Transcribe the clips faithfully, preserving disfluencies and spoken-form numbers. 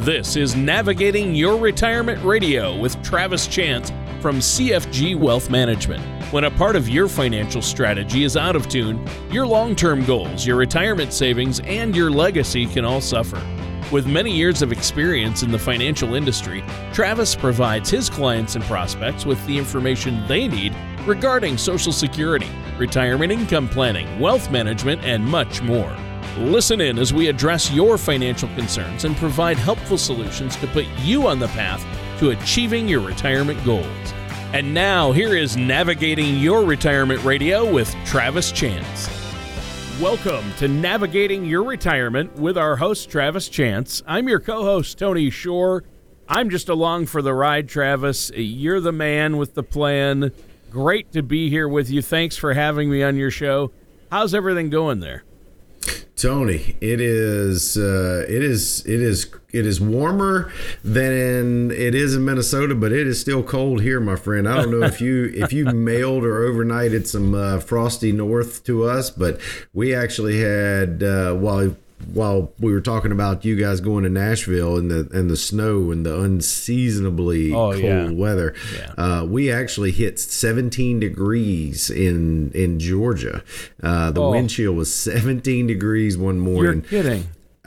This is Navigating Your Retirement Radio with Travis Chance from C F G Wealth Management. When a part of your financial strategy is out of tune, your long-term goals, your retirement savings, and your legacy can all suffer. With many years of experience in the financial industry, Travis provides his clients and prospects with the information they need regarding Social Security, retirement income planning, wealth management, and much more. Listen in as we address your financial concerns and provide helpful solutions to put you on the path to achieving your retirement goals. And now, here is Navigating Your Retirement Radio with Travis Chance. Welcome to Navigating Your Retirement with our host, Travis Chance. I'm your co-host, Tony Shore. I'm just along for the ride, Travis. You're the man with the plan. Great to be here with you. Thanks for having me on your show. How's everything going there? Tony, it is uh, it is it is it is warmer than it is in Minnesota, but it is still cold here, my friend. I don't know if you if you mailed or overnighted some uh, frosty north to us, but we actually had uh, while while we were talking about you guys going to Nashville and the and the snow and the unseasonably oh, cold yeah. weather, yeah. uh, we actually hit seventeen degrees in in Georgia. Uh, the oh. wind chill was seventeen degrees one morning. You're kidding.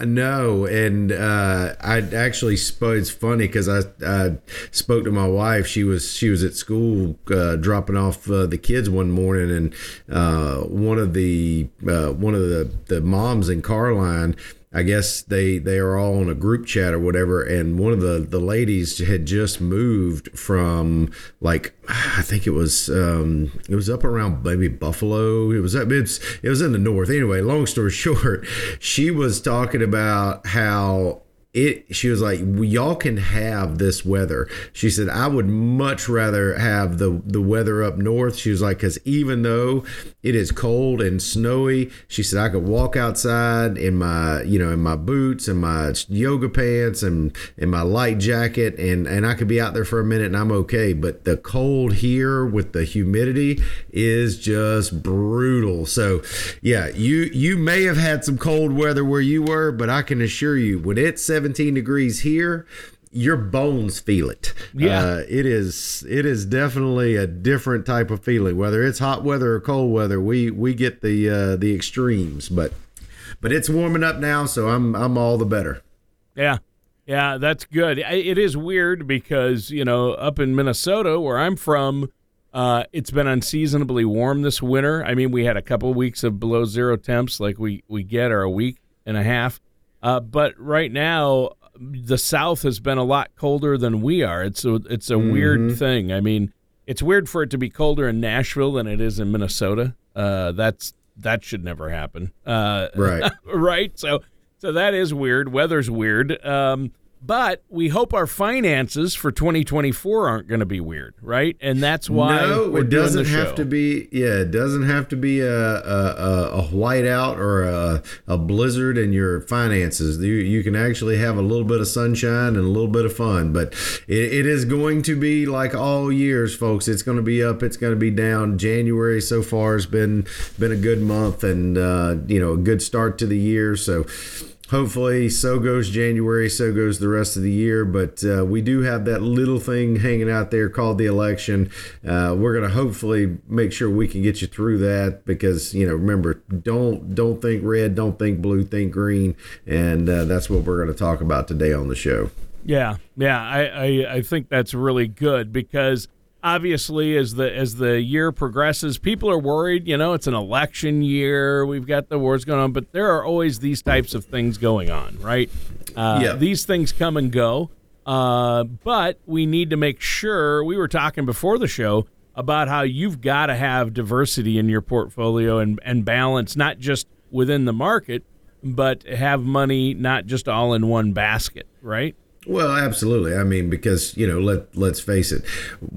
No, and uh, I actually spoke. It's funny because I, I spoke to my wife. She was she was at school uh, dropping off uh, the kids one morning, and uh, one of the uh, one of the, the moms in Carline, I guess they, they are all on a group chat or whatever, and one of the, the ladies had just moved from, like, I think it was um, it was up around maybe Buffalo. It was up, it's it was in the north. Anyway, long story short, she was talking about how it. She was like, y'all can have this weather. She said, I would much rather have the the weather up north. She was like, because even though it is cold and snowy, she said I could walk outside in my, you know, in my boots and my yoga pants and in my light jacket, and and I could be out there for a minute and I'm okay. But the cold here with the humidity is just brutal. So yeah, you you may have had some cold weather where you were, but I can assure you, when it's seventeen degrees here, your bones feel it. Yeah, uh, it is. It is definitely a different type of feeling. Whether it's hot weather or cold weather, we we get the uh, the extremes. But but it's warming up now, so I'm I'm all the better. Yeah, yeah, that's good. It is weird because, you know, up in Minnesota where I'm from, uh, it's been unseasonably warm this winter. I mean, we had a couple of weeks of below zero temps, like we we get, or a week and a half. Uh, but right now, the South has been a lot colder than we are. It's a, it's a mm-hmm. weird thing. I mean, it's weird for it to be colder in Nashville than it is in Minnesota. Uh, that's that should never happen. Uh, right. right. So so that is weird. Weather's weird. Um, but we hope our finances for twenty twenty-four aren't going to be weird, right? And that's why no, we're it doesn't doing the have show. to be. Yeah, it doesn't have to be a a, a whiteout or a, a blizzard in your finances. You you can actually have a little bit of sunshine and a little bit of fun. But it, it is going to be like all years, folks. It's going to be up. It's going to be down. January so far has been been a good month, and uh, you know, a good start to the year. So hopefully, so goes January, so goes the rest of the year. But uh, we do have that little thing hanging out there called the election. Uh, we're going to hopefully make sure we can get you through that because, you know, remember, don't don't think red, don't think blue, think green. And uh, that's what we're going to talk about today on the show. Yeah, yeah, I, I, I think that's really good because obviously, as the as the year progresses, people are worried. You know, it's an election year. We've got the wars going on, but there are always these types of things going on, right? Uh, yeah. These things come and go, uh, but we need to make sure. We were talking before the show about how you've got to have diversity in your portfolio and, and balance, not just within the market, but have money not just all in one basket, right? Well, absolutely. I mean, because, you know, let, let's face it,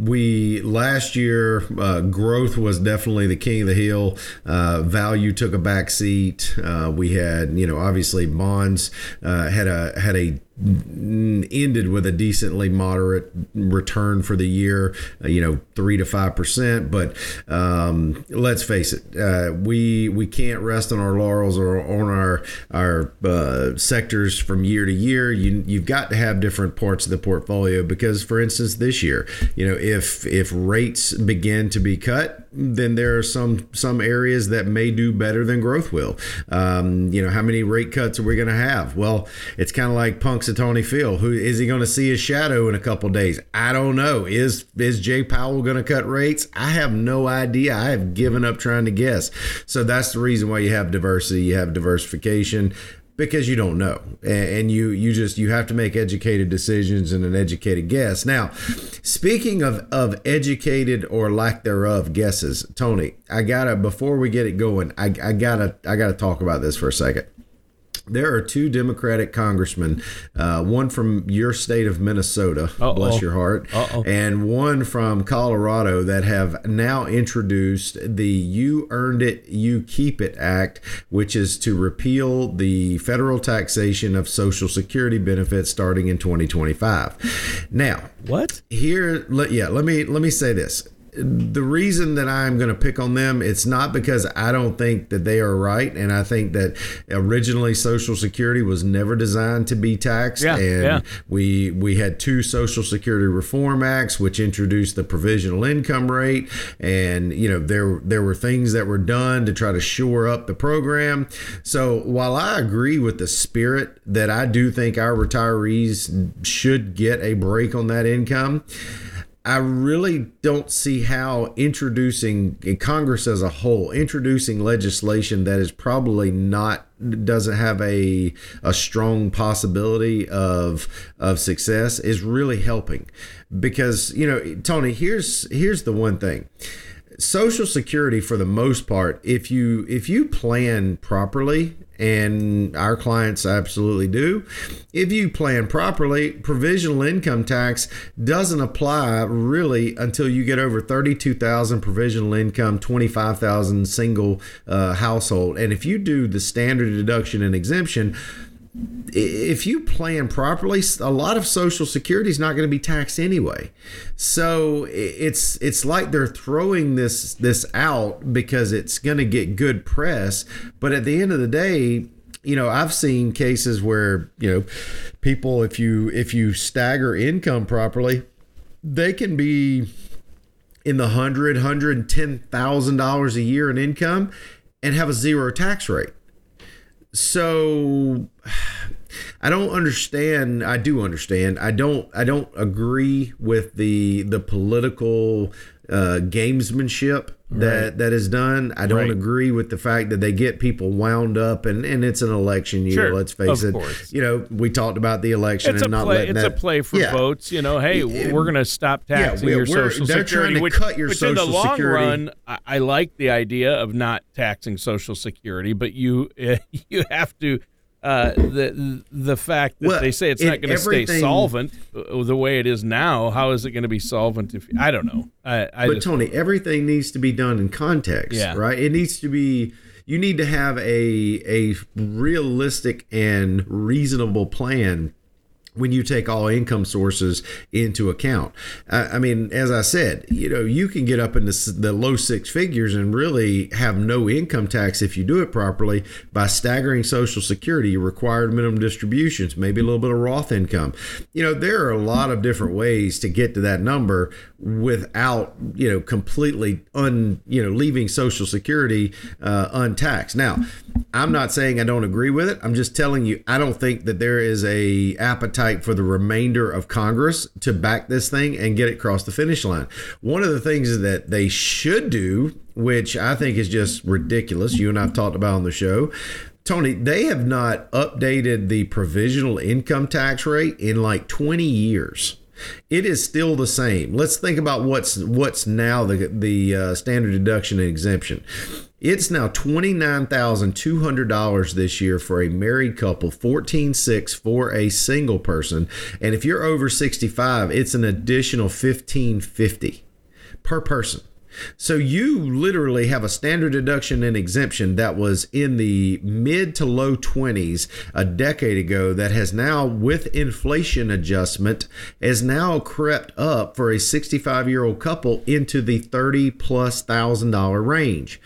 we last year, uh, growth was definitely the king of the hill. Uh, value took a back seat. Uh, we had, you know, obviously bonds uh, had a had a ended with a decently moderate return for the year, uh, you know, three to five percent. But um, let's face it, uh, we we can't rest on our laurels or on our our uh, sectors from year to year. You you've got to have different parts of the portfolio because, for instance, this year, you know, if if rates begin to be cut, then there are some some areas that may do better than growth will. Um, you know, how many rate cuts are we going to have? Well, it's kind of like Punxsutawney Phil. Who is he going to see his shadow in a couple of days? I don't know. Is is Jay Powell going to cut rates? I have no idea. I have given up trying to guess. So that's the reason why you have diversity. You have diversification. Because you don't know, and you you just you have to make educated decisions and an educated guess. Now, speaking of of educated or lack thereof guesses, Tony, I gotta before we get it going, I, I gotta I gotta talk about this for a second. There are two Democratic congressmen, uh, one from your state of Minnesota, Uh-oh. bless your heart, Uh-oh. and one from Colorado that have now introduced the You Earned It, You Keep It Act, which is to repeal the federal taxation of Social Security benefits starting in twenty twenty-five. Now, what? Here, yeah, let me let me say this. The reason that I'm going to pick on them, it's not because I don't think that they are right. And I think that originally Social Security was never designed to be taxed. Yeah, and yeah. we we had two Social Security Reform Acts, which introduced the provisional income rate. And, you know, there, there were things that were done to try to shore up the program. So while I agree with the spirit that I do think our retirees should get a break on that income, I really don't see how introducing in Congress as a whole, introducing legislation that is probably not doesn't have a a strong possibility of of success is really helping. Because, you know, Tony, here's here's the one thing. Social Security, for the most part, if you if you plan properly, and our clients absolutely do, if you plan properly, provisional income tax doesn't apply really until you get over thirty-two thousand provisional income, twenty-five thousand single uh, household. And if you do the standard deduction and exemption, if you plan properly, a lot of Social Security is not going to be taxed anyway. So it's it's like they're throwing this this out because it's going to get good press. But at the end of the day, you know, I've seen cases where, you know, people, if you if you stagger income properly, they can be in the hundred, hundred and ten thousand dollars a year in income and have a zero tax rate. So I don't understand. I do understand. I don't. I don't agree with the the political uh, gamesmanship that right. that is done. I don't right. agree with the fact that they get people wound up, and, and it's an election year. Sure, let's face of it. Course. You know, we talked about the election it's and not play, letting it's that. It's a play for yeah. votes. You know, hey, it, we're going to stop taxing yeah, your Social they're Security. Trying to which, cut your which Social in the long Security. run, I, I like the idea of not taxing Social Security, but you uh, you have to. Uh, the the fact that well, they say it's not going to stay solvent the way it is now, how is it going to be solvent? If I don't know. I, I but just, Tony, everything needs to be done in context, yeah. right? It needs to be. You need to have a a realistic and reasonable plan when you take all income sources into account. I, I mean, as I said, you know, you can get up into the low six figures and really have no income tax if you do it properly by staggering Social Security, your required minimum distributions, maybe a little bit of Roth income. You know, there are a lot of different ways to get to that number without, you know, completely un, you know, leaving Social Security uh, untaxed. Now, I'm not saying I don't agree with it. I'm just telling you, I don't think that there is a appetite for the remainder of Congress to back this thing and get it across the finish line. One of the things that they should do, which I think is just ridiculous, you and I've talked about on the show, Tony, they have not updated the provisional income tax rate in like twenty years. It is still the same. Let's think about what's what's now the the uh, standard deduction and exemption. It's now twenty-nine thousand two hundred dollars this year for a married couple, fourteen thousand six hundred dollars for a single person. And if you're over sixty-five, it's an additional fifteen hundred fifty dollars per person. So you literally have a standard deduction and exemption that was in the mid to low twenties a decade ago that has now, with inflation adjustment, has now crept up for a sixty-five year old couple into the thirty plus thousand dollar range.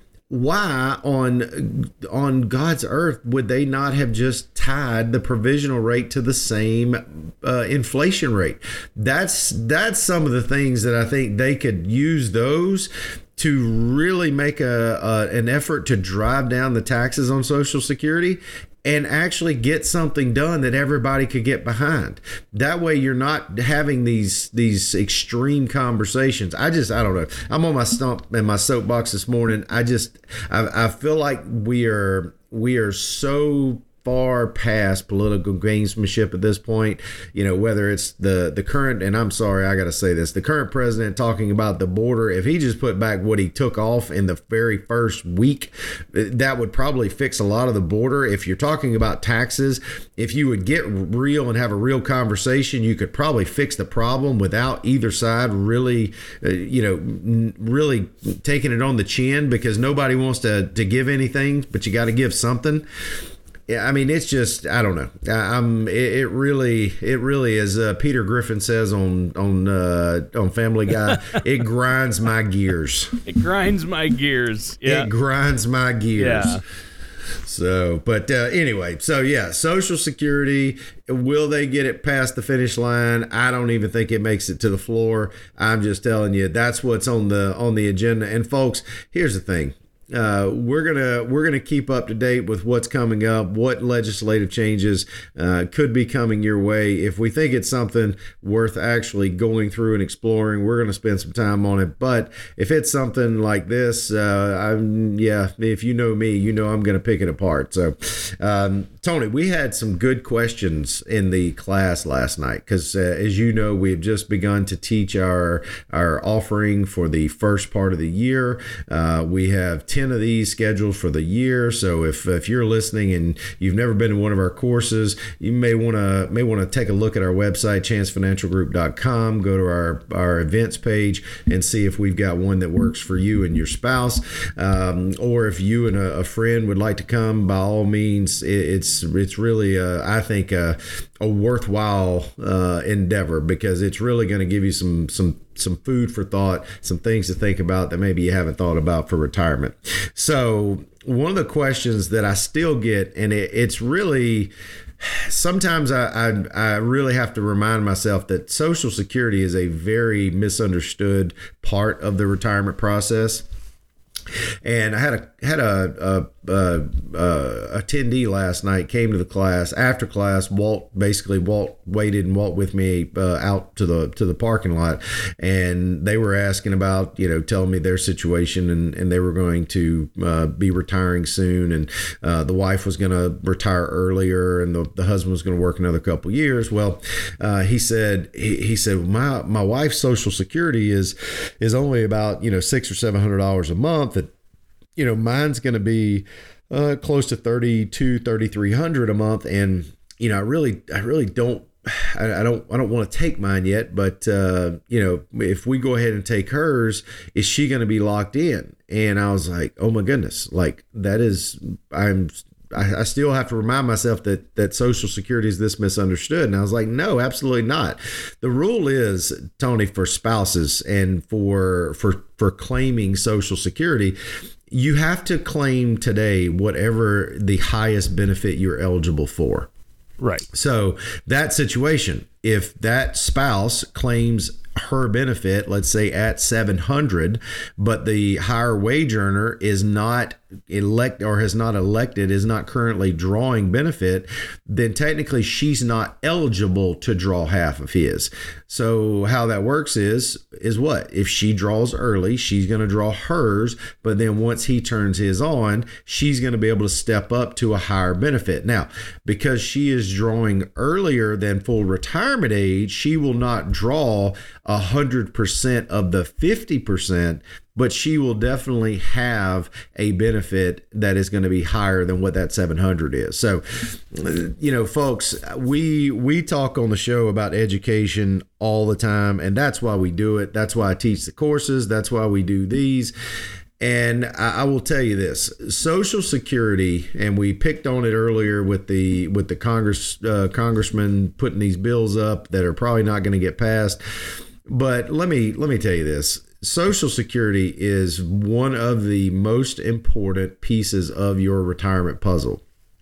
Why on on God's earth would they not have just tied the provisional rate to the same uh, inflation rate? That's that's some of the things that I think they could use those to really make a, a an effort to drive down the taxes on Social Security and actually get something done that everybody could get behind. That way you're not having these these extreme conversations. I just, I don't know. I'm on my stump and my soapbox this morning. I just, I, I feel like we are, we are so far past political gamesmanship at this point, you know, whether it's the the current, and I'm sorry, I got to say this, the current president talking about the border. If he just put back what he took off in the very first week, that would probably fix a lot of the border. If you're talking about taxes, if you would get real and have a real conversation, you could probably fix the problem without either side really, uh, you know, really taking it on the chin, because nobody wants to, to give anything, but you got to give something. Yeah, I mean, it's just, I don't know. I'm. It, it really, it really, as uh, Peter Griffin says on on uh, on Family Guy, it grinds my gears. It grinds my gears. Yeah. It grinds my gears. Yeah. So, but uh, anyway, so yeah, Social Security, will they get it past the finish line? I don't even think it makes it to the floor. I'm just telling you, that's what's on the on the agenda. And folks, here's the thing. Uh, we're gonna we're gonna keep up to date with what's coming up, what legislative changes uh, could be coming your way. If we think it's something worth actually going through and exploring, we're gonna spend some time on it. But if it's something like this, uh, I'm yeah, if you know me, you know I'm gonna pick it apart. So, um, Tony, we had some good questions in the class last night because, uh, as you know, we've just begun to teach our our offering for the first part of the year. Uh, we have ten of these scheduled for the year. So if if you're listening and you've never been to one of our courses, you may want to may want to take a look at our website, chance financial group dot com. Go to our our events page and see if we've got one that works for you and your spouse. Um, or if you and a, a friend would like to come, by all means, it, it's it's really uh, I think a, a worthwhile uh, endeavor, because it's really going to give you some some. some food for thought, some things to think about that maybe you haven't thought about for retirement. So one of the questions that I still get, and it, it's really, sometimes I, I I really have to remind myself that Social Security is a very misunderstood part of the retirement process. And I had a had a, a, a, a attendee last night came to the class. After class, Walt basically Walt waited and Walt with me uh, out to the to the parking lot, and they were asking about, you know, telling me their situation, and, and they were going to uh, be retiring soon, and uh, the wife was going to retire earlier, and the, the husband was going to work another couple years. Well, uh, he said he, he said my my wife's Social Security is is only about, you know, six or seven hundred dollars a month. That, you know, mine's going to be uh, close to thirty-two, thirty-three hundred a month. And, you know, I really, I really don't, I, I don't, I don't want to take mine yet, but, uh, you know, if we go ahead and take hers, is she going to be locked in? And I was like, oh my goodness, like that is, I'm, I, I still have to remind myself that, that Social Security is this misunderstood. And I was like, no, absolutely not. The rule is, Tony, for spouses and for, for, for claiming Social Security, you have to claim today whatever the highest benefit you're eligible for. Right. So that situation, if that spouse claims her benefit, let's say at seven hundred, but the higher wage earner is not elect or has not elected, is not currently drawing benefit, then technically she's not eligible to draw half of his. So how that works is, is what? If she draws early, she's going to draw hers, but then once he turns his on, she's going to be able to step up to a higher benefit. Now, because she is drawing earlier than full retirement age, she will not draw one hundred percent of the fifty percent but she will definitely have a benefit that is going to be higher than what that seven hundred is. So, you know, folks, we we talk on the show about education all the time, and that's why we do it. That's why I teach the courses. That's why we do these. And I will tell you this: Social Security, and we picked on it earlier with the with the Congress uh, congressman putting these bills up that are probably not going to get passed. But let me let me tell you this: Social Security is one of the most important pieces of your retirement puzzle.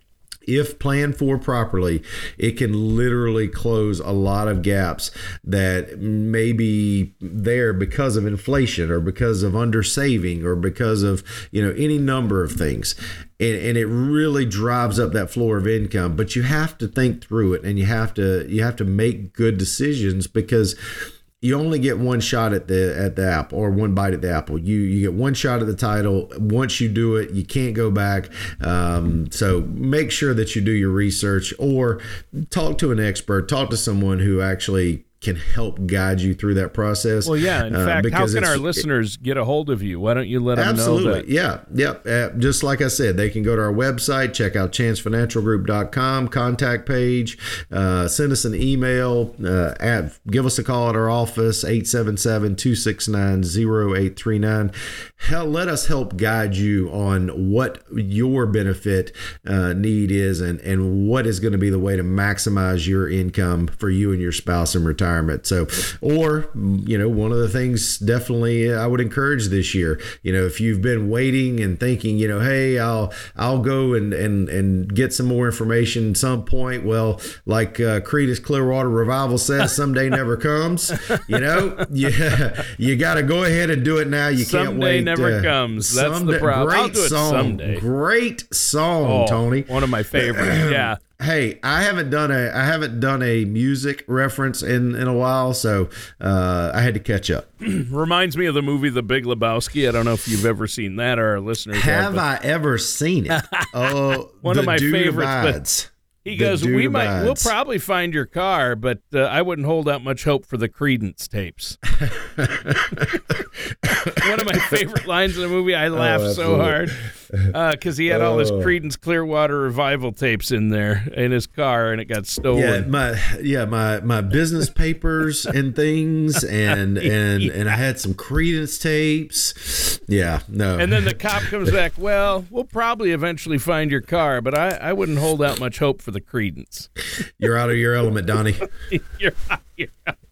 If planned for properly, it can literally close a lot of gaps that may be there because of inflation or because of undersaving or because of, you know, any number of things. And, and it really drives up that floor of income. But you have to think through it, and you have to you have to make good decisions, because you only get one shot at the at the apple, or one bite at the apple. You you get one shot at the title. Once you do it, you can't go back. Um, so make sure that you do your research, or talk to an expert. Talk to someone who actually can help guide you through that process. Well, yeah. In uh, fact, how can our it, listeners get a hold of you? Why don't you let them absolutely. know that? Yeah. Yep. Uh, just like I said, they can go to our website, check out chance financial group dot com, contact page, uh, send us an email, uh, at, give us a call at our office, eight seven seven, two six nine, zero eight three nine. Hell, let us help guide you on what your benefit uh, need is, and, and what is going to be the way to maximize your income for you and your spouse in retirement. So, or, you know, one of the things definitely I would encourage this year, you know, if you've been waiting and thinking, you know, hey, I'll, I'll go and, and, and get some more information at some point. Well, like uh, Creedence Clearwater Revival says, someday never comes, you know, yeah, you got to go ahead and do it now. You someday can't wait. never uh, comes. That's someday, the problem. Great I'll do it song. someday. Great song, oh, Tony. One of my favorites. Yeah. Hey, I haven't done a I haven't done a music reference in, in a while, so uh, I had to catch up. Reminds me of the movie The Big Lebowski. I don't know if you've ever seen that, or our listeners have. Have I ever seen it? Oh, one the of my dude favorites. abides. But he The goes, dude "We might, we'll abides." probably find your car, but uh, I wouldn't hold out much hope for the Creedence tapes." One of my favorite lines in the movie. I laughed Oh, so hard because uh, he had all his Oh. Creedence Clearwater Revival tapes in there in his car, and it got stolen. Yeah, my yeah my my business papers and things, and and Yeah. and I had some Creedence tapes. Yeah, no. And then the cop comes back, "Well, we'll probably eventually find your car, but I, I wouldn't hold out much hope for the Creedence." You're out of your element, Donnie. You're, you're,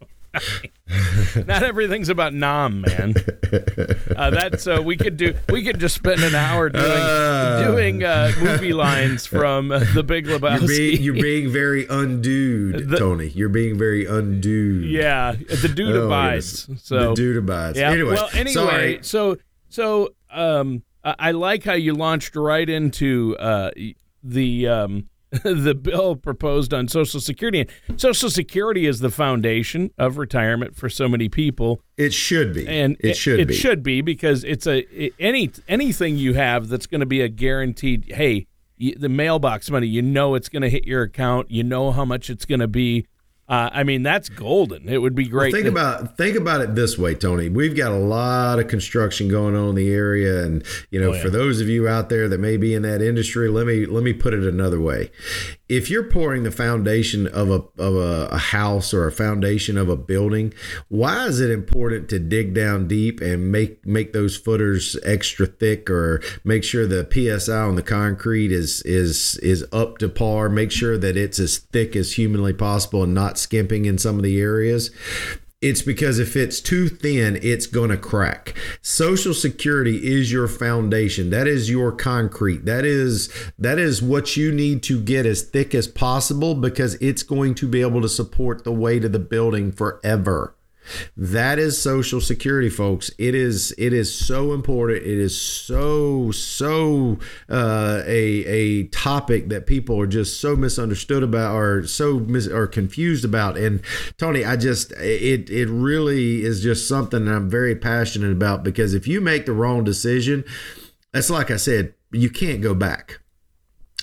not everything's about Nam, man. Uh, that's uh, we could do. We could just spend an hour doing Uh. doing uh, movie lines from uh, The Big Lebowski. You're being, you're being very undued, The- Tony. You're being very undued. Yeah, the dude Oh, abides. goodness. So the dude abides. yeah. Anyway, well, anyway, sorry. so so um, I I like how you launched right into uh, the um, the bill proposed on Social Security. And Social Security is the foundation of retirement for so many people. It should be. And it should it, be. It should be, because it's a it, any anything you have that's going to be a guaranteed. Hey, you, the mailbox money, you know it's going to hit your account. You know how much it's going to be. Uh, I mean, that's golden. It would be great. Well, think to, about think about it this way, Tony. We've got a lot of construction going on in the area, and you know, Oh, yeah. for those of you out there that may be in that industry, let me let me put it another way. If you're pouring the foundation of a of a, a house or a foundation of a building, why is it important to dig down deep and make make those footers extra thick, or make sure the P S I on the concrete is is is up to par? Make sure that it's as thick as humanly possible and not skimping in some of the areas. It's because if it's too thin, it's going to crack. Social Security is your foundation. That is your concrete. That is that is what you need to get as thick as possible, because it's going to be able to support the weight of the building forever. That is Social Security, folks. It is it is so important. It is so so uh, a a topic that people are just so misunderstood about, or so mis- or confused about. And Tony, I just it it really is just something that I'm very passionate about, because if you make the wrong decision, that's like I said, you can't go back.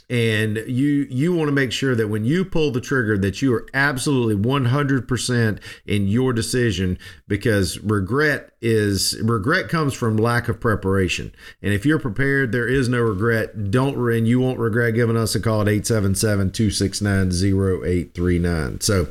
And you you want to make sure that when you pull the trigger that you are absolutely one hundred percent in your decision, because regret is regret comes from lack of preparation. And if you're prepared, there is no regret. Don't and you won't regret giving us a call at eight seven seven, two six nine, zero eight three nine. So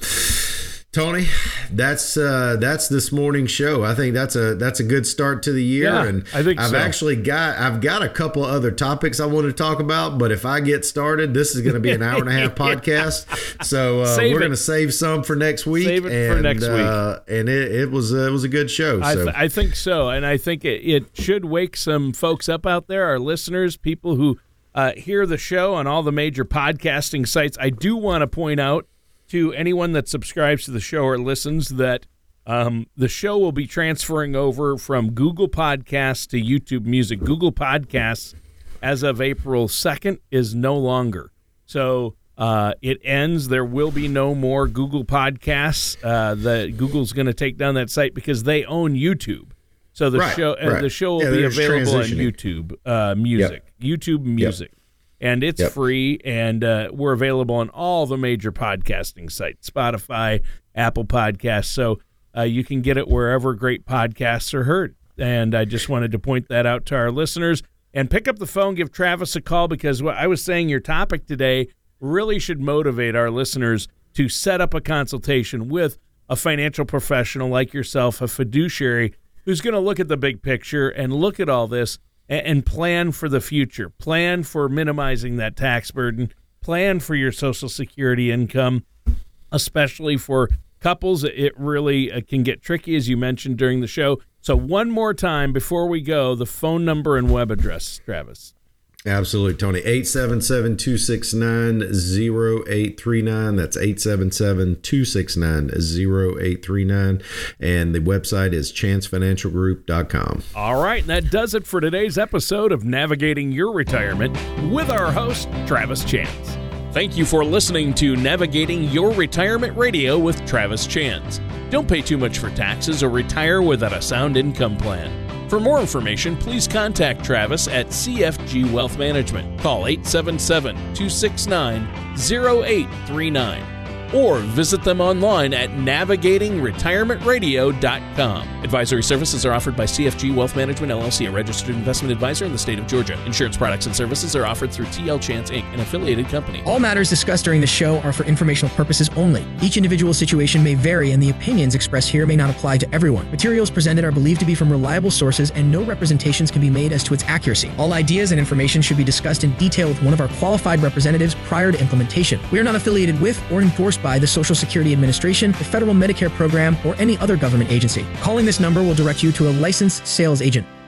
Tony, that's uh, that's this morning's show. I think that's a that's a good start to the year, yeah, and I think I've so. actually got I've got a couple of other topics I want to talk about. But if I get started, this is going to be an hour and a half podcast. So uh, we're going to save some for next week. Save it and, for next uh, week. And it, it was uh, it was a good show. I, so th- I think so, and I think it, it should wake some folks up out there, our listeners, people who uh, hear the show on all the major podcasting sites. I do want to point out to anyone that subscribes to the show or listens that um, the show will be transferring over from Google Podcasts to YouTube Music. Google Podcasts, as of April second, is no longer. So uh, it ends. There will be no more Google Podcasts. Uh, the Google's going to take down that site because they own YouTube. So the right, show uh, right. the show will yeah, be available on transitioning. YouTube uh, Music. Yep. YouTube Music. Yep. And it's yep. free, and uh, we're available on all the major podcasting sites, Spotify, Apple Podcasts. So uh, you can get it wherever great podcasts are heard. And I just wanted to point that out to our listeners. And pick up the phone, give Travis a call, because what I was saying, your topic today really should motivate our listeners to set up a consultation with a financial professional like yourself, a fiduciary, who's going to look at the big picture and look at all this and plan for the future, plan for minimizing that tax burden, plan for your Social Security income, especially for couples. It really can get tricky, as you mentioned during the show. So one more time before we go, the phone number and web address, Travis. Absolutely, Tony. eight seven seven, two six nine, zero eight three nine. That's eight seven seven, two six nine, zero eight three nine. And the website is chance financial group dot com. All right, and that does it for today's episode of Navigating Your Retirement with our host, Travis Chance. Thank you for listening to Navigating Your Retirement Radio with Travis Chance. Don't pay too much for taxes or retire without a sound income plan. For more information, please contact Travis at C F G Wealth Management. Call eight seven seven, two six nine, zero eight three nine or visit them online at navigating retirement radio dot com. Advisory services are offered by C F G Wealth Management, L L C, a registered investment advisor in the state of Georgia. Insurance products and services are offered through T L Chance, Incorporated, an affiliated company. All matters discussed during the show are for informational purposes only. Each individual situation may vary, and the opinions expressed here may not apply to everyone. Materials presented are believed to be from reliable sources, and no representations can be made as to its accuracy. All ideas and information should be discussed in detail with one of our qualified representatives prior to implementation. We are not affiliated with or endorsed by the Social Security Administration, the Federal Medicare Program, or any other government agency. Calling this number will direct you to a licensed sales agent.